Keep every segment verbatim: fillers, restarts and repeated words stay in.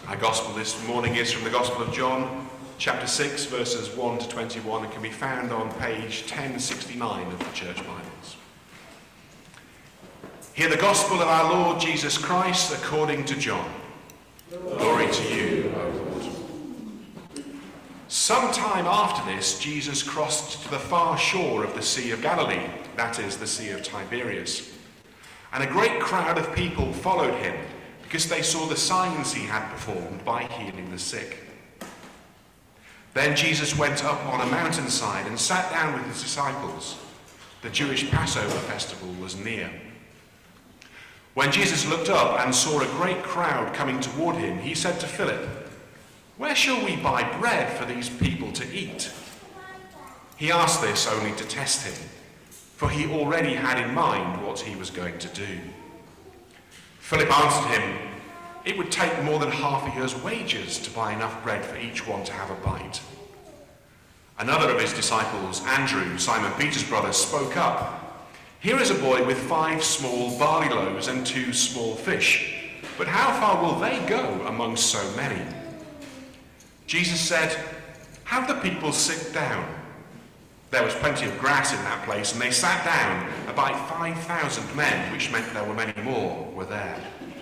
Our gospel this morning is from the Gospel of John, chapter six, verses one to twenty-one, and can be found on page ten sixty-nine of the Church Bibles. Hear the gospel of our Lord Jesus Christ according to John. Glory to you, O Lord. Some time after this, Jesus crossed to the far shore of the Sea of Galilee, that is, the Sea of Tiberias. And a great crowd of people followed him, because they saw the signs he had performed by healing the sick. Then Jesus went up on a mountainside and sat down with his disciples. The Jewish Passover festival was near. When Jesus looked up and saw a great crowd coming toward him, he said to Philip, "Where shall we buy bread for these people to eat?" He asked this only to test him, for he already had in mind what he was going to do. Philip answered him, "It would take more than half a year's wages to buy enough bread for each one to have a bite." Another of his disciples, Andrew, Simon Peter's brother, spoke up. "Here is a boy with five small barley loaves and two small fish, but how far will they go among so many?" Jesus said, "Have the people sit down." There was plenty of grass in that place, and they sat down. About five thousand men, which meant there were many more, were there.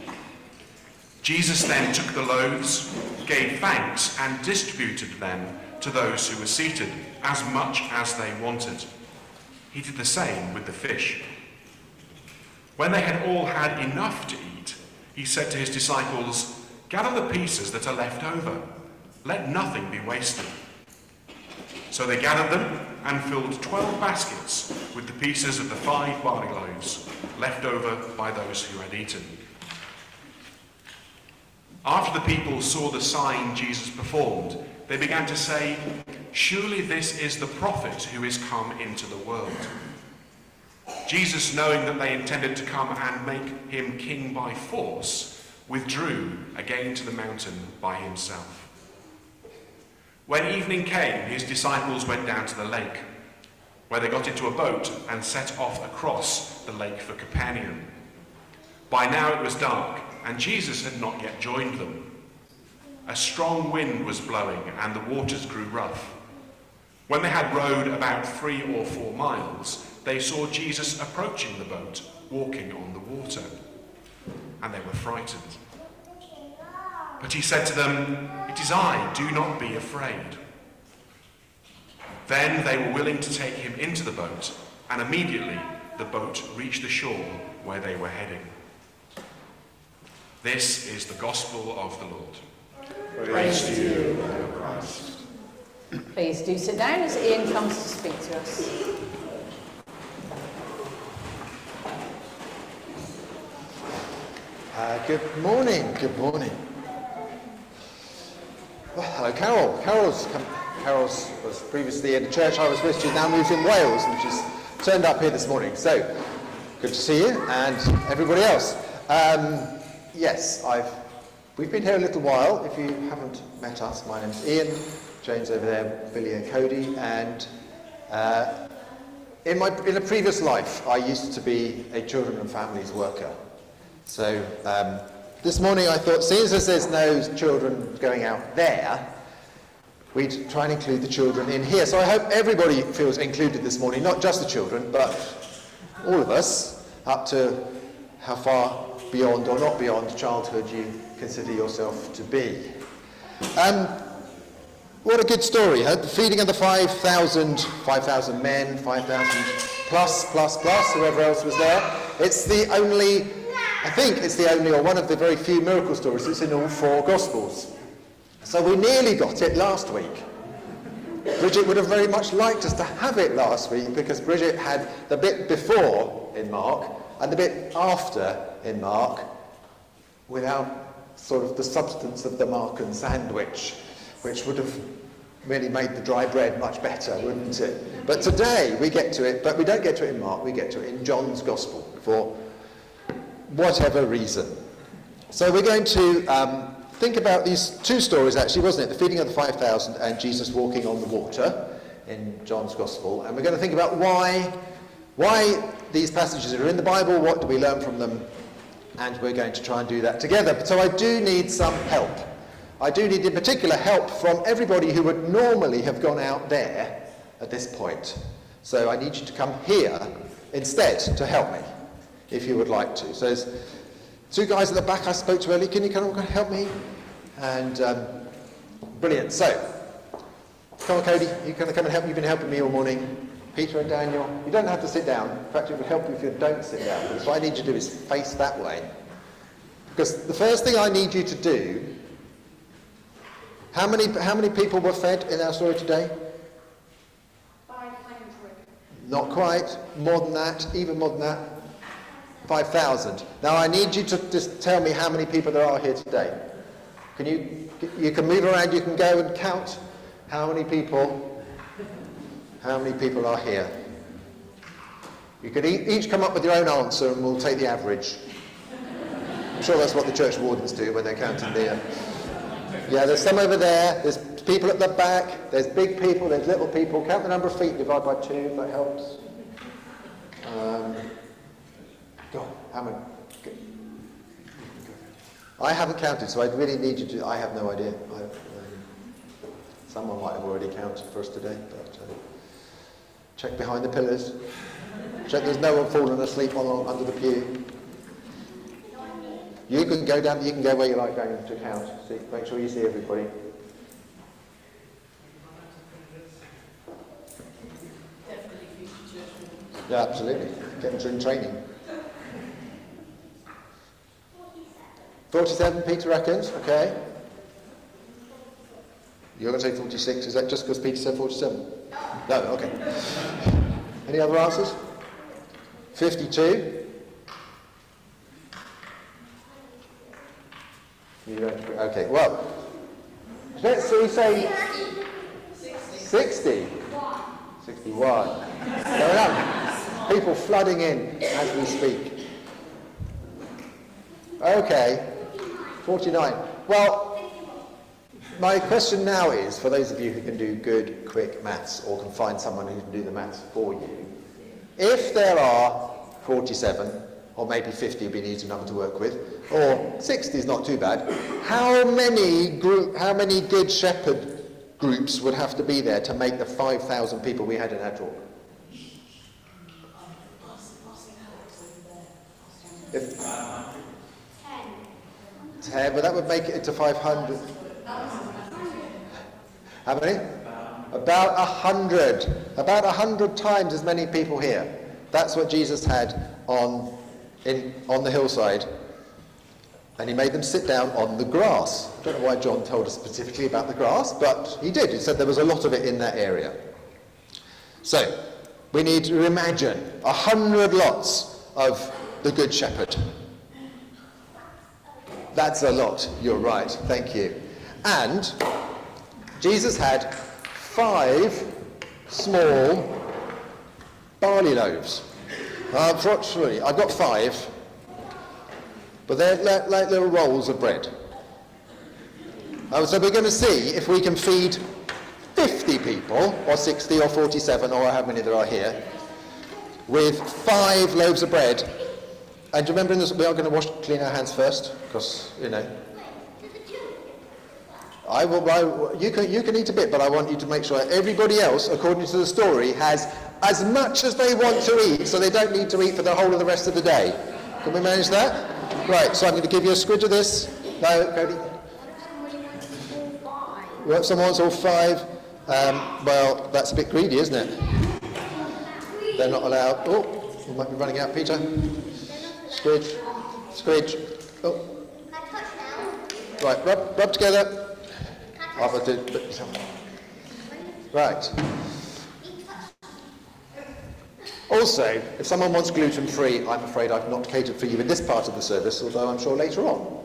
Jesus then took the loaves, gave thanks, and distributed them to those who were seated, as much as they wanted. He did the same with the fish. When they had all had enough to eat, he said to his disciples, "Gather the pieces that are left over. Let nothing be wasted." So they gathered them and filled twelve baskets with the pieces of the five barley loaves left over by those who had eaten. After the people saw the sign Jesus performed, they began to say, "Surely this is the prophet who is come into the world." Jesus, knowing that they intended to come and make him king by force, withdrew again to the mountain by himself. When evening came, his disciples went down to the lake, where they got into a boat and set off across the lake for Capernaum. By now it was dark, and Jesus had not yet joined them. A strong wind was blowing, and the waters grew rough. When they had rowed about three or four miles, they saw Jesus approaching the boat, walking on the water, and they were frightened. But he said to them, "It is I, do not be afraid." Then they were willing to take him into the boat, and immediately the boat reached the shore where they were heading. This is the gospel of the Lord. Praise to you, O Christ. Please do sit down as Ian comes to speak to us. Uh, good morning, good morning. Well, hello, Carol. Carol's come, Carol's was previously in the church I was with. She's now moved in Wales, and she's turned up here this morning. So, good to see you and everybody else. Um, yes, I've we've been here a little while. If you haven't met us, my name's Ian. James over there, Billy and Cody, and uh, in my in a previous life, I used to be a children and families worker. So. Um, This morning I thought, seeing as there's no children going out there, we'd try and include the children in here. So I hope everybody feels included this morning, not just the children, but all of us, up to how far beyond or not beyond childhood you consider yourself to be. Um, what a good story, huh? The feeding of the five thousand, five thousand men, five thousand plus, plus, plus, whoever else was there. It's the only... I think it's the only or one of the very few miracle stories that's in all four Gospels. So we nearly got it last week. Bridget would have very much liked us to have it last week, because Bridget had the bit before in Mark and the bit after in Mark without sort of the substance of the Markan sandwich, which would have really made the dry bread much better, wouldn't it? But today we get to it, but we don't get to it in Mark, we get to it in John's Gospel for whatever reason. So we're going to um, think about these two stories, actually, wasn't it? The feeding of the five thousand and Jesus walking on the water in John's Gospel. And we're going to think about why, why these passages are in the Bible, what do we learn from them, and we're going to try and do that together. So I do need some help. I do need in particular help from everybody who would normally have gone out there at this point. So I need you to come here instead to help me, if you would like to. So there's two guys at the back I spoke to earlier. Can you come and help me? And um, brilliant. So, come on, Cody. You can come and help me. You've been helping me all morning. Peter and Daniel. You don't have to sit down. In fact, it would help you if you don't sit down. So what I need you to do is face that way. Because the first thing I need you to do, how many, how many people were fed in our story today? five hundred. Not quite. More than that. Even more than that. five thousand. Now I need you to just tell me how many people there are here today. Can you, you can move around, you can go and count how many people, how many people are here. You can e- each come up with your own answer and we'll take the average. I'm sure that's what the church wardens do when they're counting the... Uh, yeah, there's some over there, there's people at the back, there's big people, there's little people. Count the number of feet, divide by two, if that helps. Um, go on, how many? Go. I haven't counted, so I really need you to... I have no idea. I, um, someone might have already counted for us today, but... Uh, check behind the pillars. Check there's no one falling asleep on, under the pew. You can go down, you can go where you like going to count. See, make sure you see everybody. Yeah, absolutely. Get them in training. forty-seven, Peter reckons, okay. You're going to say forty-six, is that just because Peter said forty-seven? No, okay. Any other answers? fifty-two. You don't, okay, well, let's see, say sixty. sixty-one. Going up. People flooding in as we speak. Okay, forty-nine. Well, my question now is, for those of you who can do good, quick maths, or can find someone who can do the maths for you, if there are forty-seven, or maybe fifty would be an easy number to work with, or sixty is not too bad, how many group, how many Good Shepherd groups would have to be there to make the five thousand people we had in our talk? If, ten, but that would make it into five hundred. How many? About a hundred. About a hundred times as many people here. That's what Jesus had on, in, on the hillside. And he made them sit down on the grass. I don't know why John told us specifically about the grass, but he did. He said there was a lot of it in that area. So, we need to imagine a hundred lots of the Good Shepherd. That's a lot, you're right, thank you. And Jesus had five small barley loaves. Uh, Unfortunately, I've got five, but they're like, like little rolls of bread. Uh, so we're going to see if we can feed fifty people, or sixty, or forty-seven, or how many there are here, with five loaves of bread. And do you remember in this, we are going to wash, clean our hands first, because, you know. I will, I, you, can, you can eat a bit, but I want you to make sure everybody else, according to the story, has as much as they want to eat, so they don't need to eat for the whole of the rest of the day. Can we manage that? Right, so I'm going to give you a squidge of this. No, Cody. Well, someone wants all five. Um, well, that's a bit greedy, isn't it? They're not allowed. Oh, we might be running out, Peter. Squidge, squidge. Oh. Right, rub, rub together. Oh, do, but, right. Also, if someone wants gluten-free, I'm afraid I've not catered for you in this part of the service, although I'm sure later on.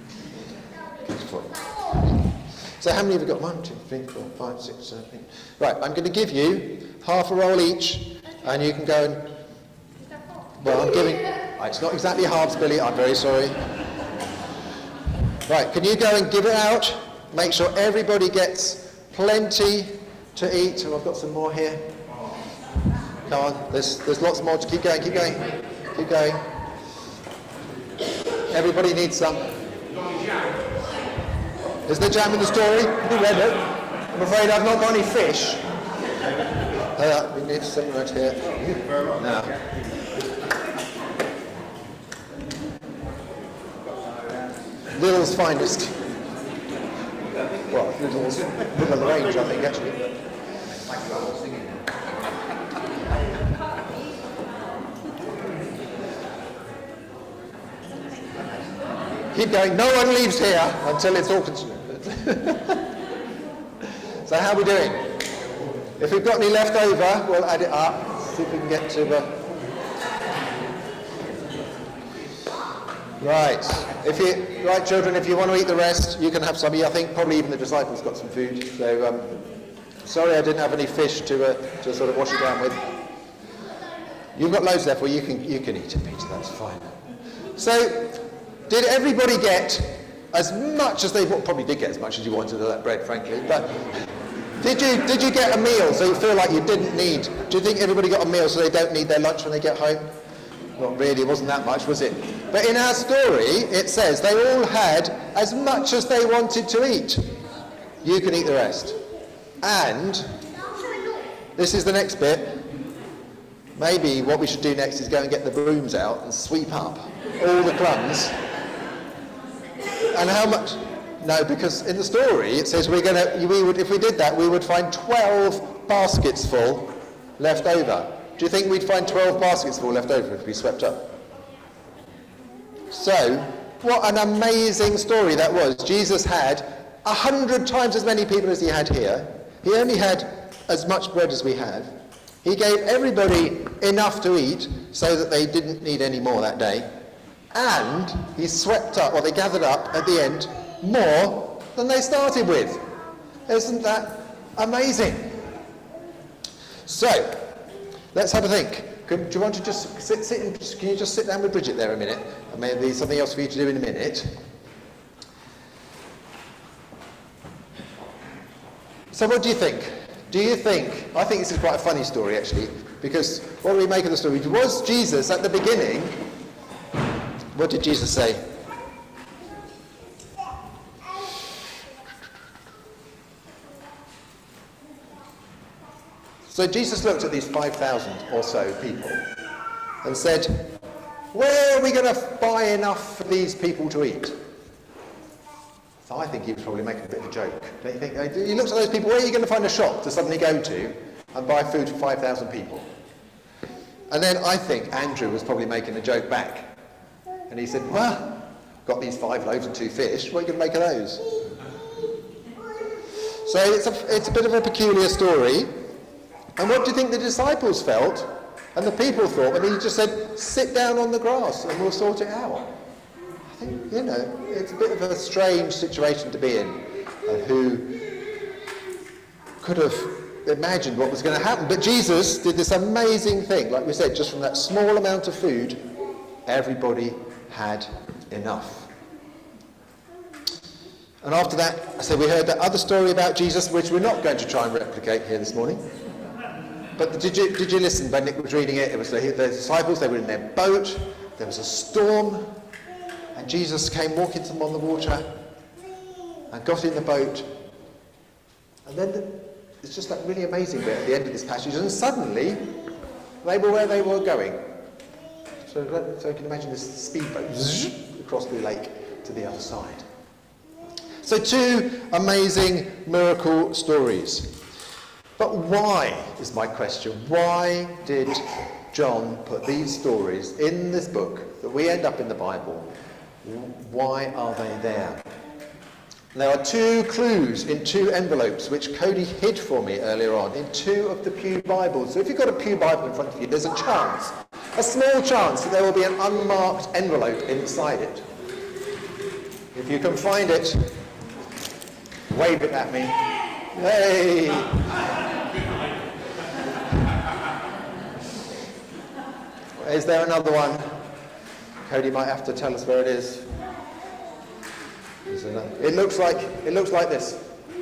So how many have we got? One, two, three, four, five, six, seven, eight. Right, I'm going to give you half a roll each, and you can go and... Well, I'm giving... It's not exactly halves, Billy, I'm very sorry. Right, can you go and give it out? Make sure everybody gets plenty to eat. Oh, I've got some more here. Come on, there's, there's lots more to keep going, keep going, keep going. Everybody needs some. Is there jam in the story? You read it? I'm afraid I've not got any fish. Uh, we need some right here. Now. Lidl's finest. Well, Lidl's middle of the range, I think, actually. Keep going. No one leaves here until it's all consumed. So how are we doing? If we've got any left over, we'll add it up. See if we can get to the... Right. If you, right, children, if you want to eat the rest, you can have some. I think probably even the disciples got some food. So, um, sorry I didn't have any fish to uh, to sort of wash it down with. You've got loads left. Well, you can you can eat it, Peter. That's fine. So, did everybody get as much as they well, probably did get as much as you wanted of that bread, frankly? But did you did you get a meal so you feel like you didn't need? Do you think everybody got a meal so they don't need their lunch when they get home? Not really. It wasn't that much, was it? But in our story, it says they all had as much as they wanted to eat. You can eat the rest. And this is the next bit. Maybe what we should do next is go and get the brooms out and sweep up all the crumbs. And how much? No, because in the story it says we're going to. We would, if we did that, we would find twelve baskets full left over. Do you think we'd find twelve baskets full left over if we swept up? So, what an amazing story that was. Jesus had a hundred times as many people as he had here. He only had as much bread as we have. He gave everybody enough to eat so that they didn't need any more that day. And he swept up, or they gathered up at the end, more than they started with. Isn't that amazing? So, let's have a think. Could, do you want to just sit, sit and just, can you just sit down with Bridget there a minute? And maybe something else for you to do in a minute. So what do you think? Do you think, I think this is quite a funny story actually, because what do we make of the story? Was Jesus at the beginning, what did Jesus say? So Jesus looked at these five thousand or so people and said, where are we going to buy enough for these people to eat? So I think he was probably making a bit of a joke. Don't you think? He looks at those people, where are you going to find a shop to suddenly go to and buy food for five thousand people? And then I think Andrew was probably making a joke back. And he said, well, got these five loaves and two fish, what are you going to make of those? So it's a, it's a bit of a peculiar story. And what do you think the disciples felt and the people thought when he just said, sit down on the grass and we'll sort it out? I think, you know, it's a bit of a strange situation to be in. And who could have imagined what was going to happen? But Jesus did this amazing thing. Like we said, just from that small amount of food, everybody had enough. And after that, I said we heard that other story about Jesus, which we're not going to try and replicate here this morning. But did you, did you listen when Nick was reading it? It was the, the disciples, they were in their boat, there was a storm, and Jesus came walking to them on the water and got in the boat. And then the, it's just that really amazing bit at the end of this passage, and suddenly they were where they were going. So, so you can imagine this speedboat across the lake to the other side. So two amazing miracle stories. But why, is my question, why did John put these stories in this book that we end up in the Bible? Why are they there? There are two clues in two envelopes which Cody hid for me earlier on in two of the Pew Bibles. So if you've got a Pew Bible in front of you, there's a chance, a small chance that there will be an unmarked envelope inside it. If you can find it, wave it at me. Hey! Is there another one? Cody might have to tell us where it is. It looks like it looks like this.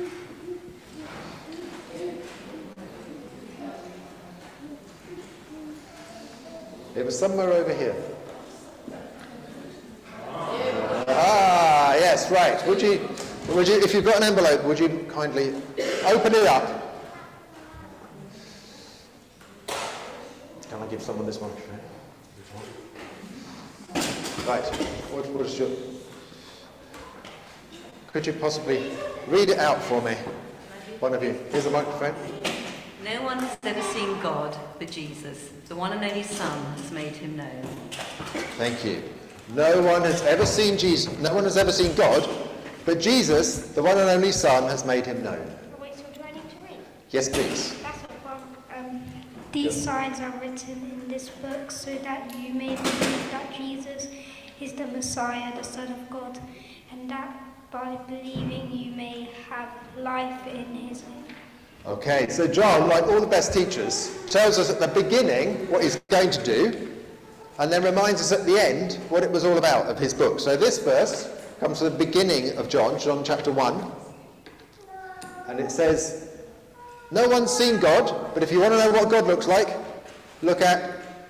It was somewhere over here. Ah, yes, right. Would you Would you, if you've got an envelope, would you kindly open it up? Can I give someone this one? Right. What, what is your... Could you possibly read it out for me? One of you. Here's the microphone. No one has ever seen God but Jesus. The one and only Son has made him known. Thank you. No one has ever seen Jesus. No one has ever seen God, but Jesus, the one and only Son, has made him known. Wait, so do I need to read? Yes, please. That's what one. Um, these signs are written in this book so that you may believe that Jesus is the Messiah, the Son of God, and that by believing you may have life in his name. Okay, so John, like all the best teachers, tells us at the beginning what he's going to do, and then reminds us at the end what it was all about of his book. So this verse comes from the beginning of John, John chapter one, and it says, no one's seen God, but if you want to know what God looks like, look at...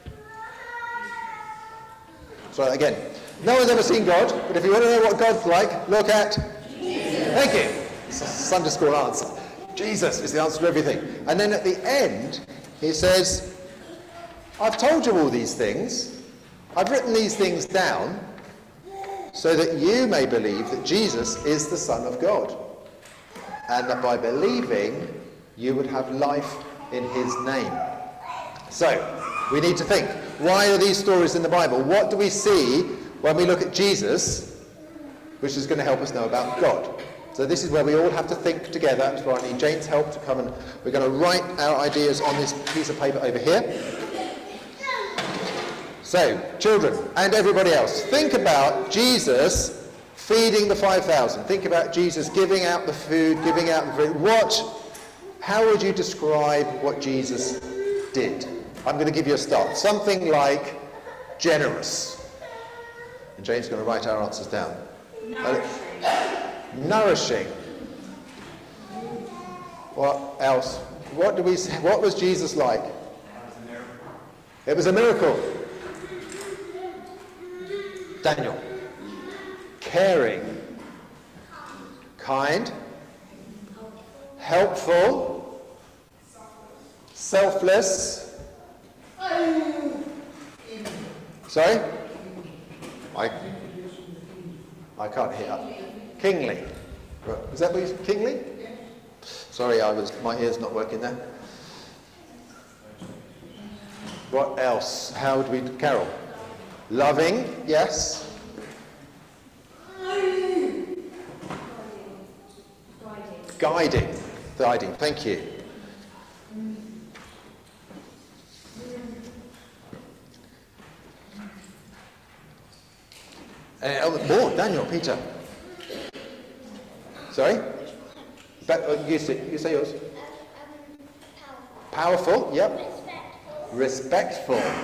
Sorry, again. No one's ever seen God, but if you want to know what God's like, look at... Jesus. Thank you. It's a Sunday school answer. Jesus is the answer to everything. And then at the end, he says, I've told you all these things. I've written these things down so that you may believe that Jesus is the Son of God. And that by believing, you would have life in his name. So, we need to think, why are these stories in the Bible? What do we see when we look at Jesus, which is going to help us know about God? So this is where we all have to think together. That's why I need Jane's help to come, and we're going to write our ideas on this piece of paper over here. So, children and everybody else, think about Jesus feeding the five thousand. Think about Jesus giving out the food, giving out the food. What, how would you describe what Jesus did? I'm going to give you a start. Something like generous. And Jane's going to write our answers down. Nourishing. Nourishing. What else? What do we? What was Jesus like? It was a miracle. Daniel. Caring. Kind. Helpful. Selfless. Sorry? I, I can't hear. Kingly. Is that what you said? Kingly? Sorry, I was, my ear's not working there. What else? How would we, Carol? Loving, yes. Guiding. Guiding, thank you. Uh, oh, more, Daniel, Peter. Sorry? But, uh, you, say, you say yours. Um, Powerful, yep. respectful. Respectful.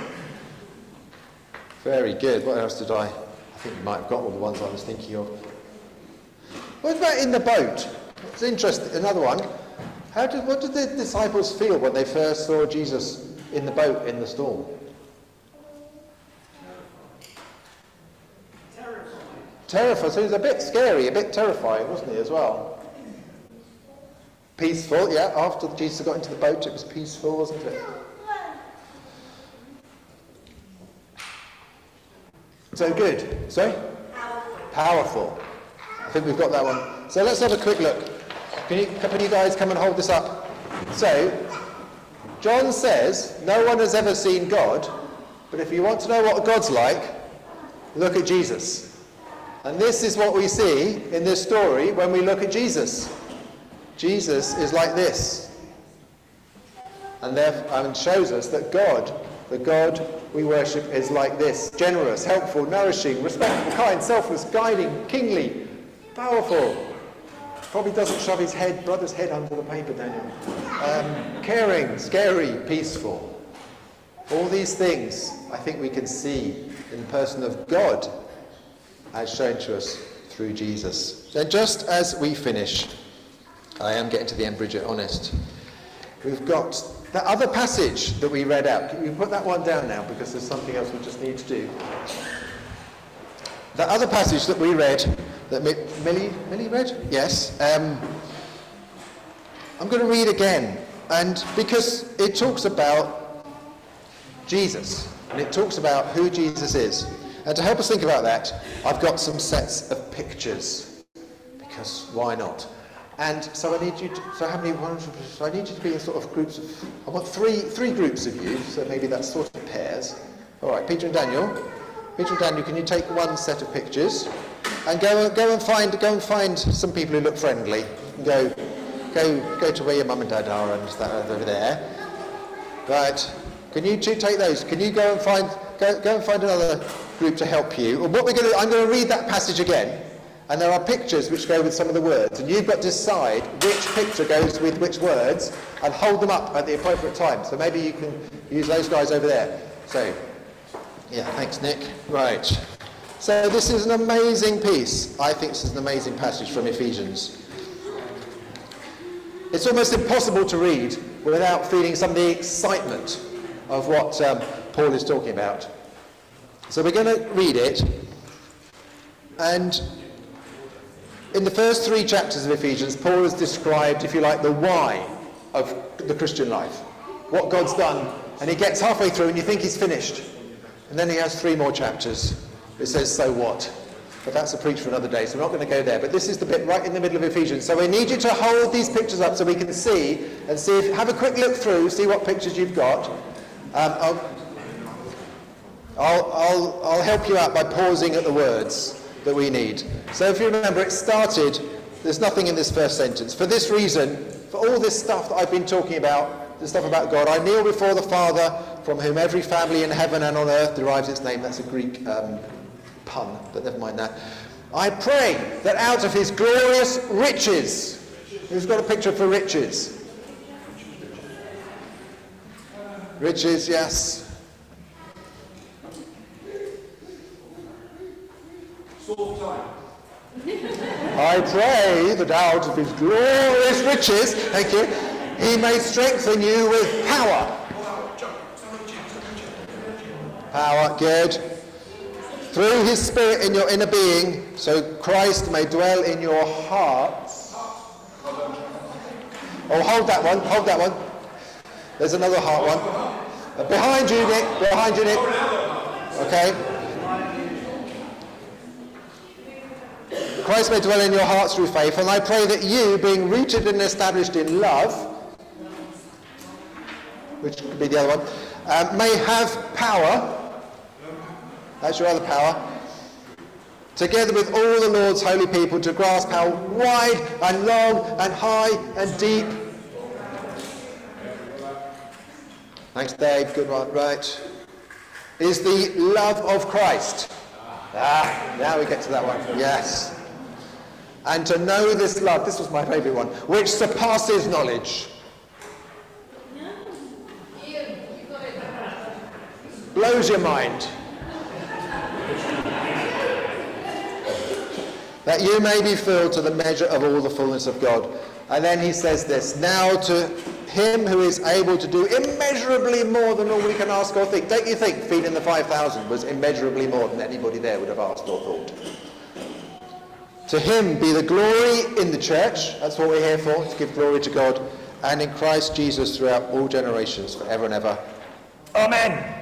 Very good. What else did I... I think you might have got all the ones I was thinking of. What about in the boat? It's interesting. Another one. How did, what did the disciples feel when they first saw Jesus in the boat in the storm? Terrified. So he was a bit scary, a bit terrifying, wasn't he, as well? Peaceful, yeah. After Jesus got into the boat, it was peaceful, wasn't it? So good. Sorry? Powerful. Powerful. I think we've got that one. So let's have a quick look. Can you, can you guys come and hold this up? So, John says, no one has ever seen God, but if you want to know what God's like, look at Jesus. And this is what we see in this story when we look at Jesus. Jesus is like this. And therefore, and shows us that God, the God we worship, is like this. Generous, helpful, nourishing, respectful, kind, selfless, guiding, kingly, powerful. Probably doesn't shove his head, brother's head under the paper, Daniel. Um, caring, scary, peaceful. All these things I think we can see in the person of God as shown to us through Jesus. And just as we finish, I am getting to the end, Bridget, honest. We've got that other passage that we read out. Can you put that one down now, because there's something else we just need to do. That other passage that we read that Mi- Millie, Millie read? Yes. Um, I'm going to read again, and because it talks about Jesus, and it talks about who Jesus is. And to help us think about that, I've got some sets of pictures, because why not? And so I need you to, so how many, one, so I need you to be in sort of groups of, I want three, three groups of you, so maybe that's sort of pairs. All right, Peter and Daniel. Peter and Daniel, can you take one set of pictures and go, go and find, go and find some people who look friendly, and go, go, go to where your mum and dad are and that over there. Right, can you two take those? Can you go and find, go, go and find another group to help you? Well, what we're going to, I'm going to read that passage again. And there are pictures which go with some of the words, and you've got to decide which picture goes with which words and hold them up at the appropriate time. So maybe you can use those guys over there. So, yeah, thanks, Nick. Right. So this is an amazing piece. I think this is an amazing passage from Ephesians. It's almost impossible to read without feeling some of the excitement of what um, Paul is talking about. So we're going to read it, and in the first three chapters of Ephesians, Paul has described, if you like, the why of the Christian life, what God's done, and he gets halfway through and you think he's finished. And then he has three more chapters. It says, so what? But that's a preach for another day, so we're not going to go there. But this is the bit right in the middle of Ephesians. So we need you to hold these pictures up so we can see, and see if, have a quick look through, see what pictures you've got. Um, I'll, I'll, I'll, I'll help you out by pausing at the words that we need. So if you remember, it started, there's nothing in this first sentence. For this reason, for all this stuff that I've been talking about, the stuff about God, I kneel before the Father, from whom every family in heaven and on earth derives its name. That's a Greek um, pun, but never mind that. I pray that out of his glorious riches, who's got a picture for riches? Riches, yes. I pray that out of his glorious riches, thank you, he may strengthen you with power. Power, good. Through his Spirit in your inner being, so Christ may dwell in your hearts. Oh, hold that one, hold that one. There's another heart one. Behind you, Nick, behind you, Nick. Okay. Christ may dwell in your hearts through faith, and I pray that you, being rooted and established in love, which could be the other one, um, may have power, that's your other power, together with all the Lord's holy people, to grasp how wide and long and high and deep. Thanks, Dave, good one, right. Is the love of Christ. Ah, now we get to that one, yes. And to know this love, this was my favourite one, which surpasses knowledge. Blows your mind. That you may be filled to the measure of all the fullness of God. And then he says this, now to him who is able to do immeasurably more than all we can ask or think. Don't you think feeding the five thousand was immeasurably more than anybody there would have asked or thought? To him be the glory in the church, that's what we're here for, to give glory to God, and in Christ Jesus throughout all generations, forever and ever. Amen.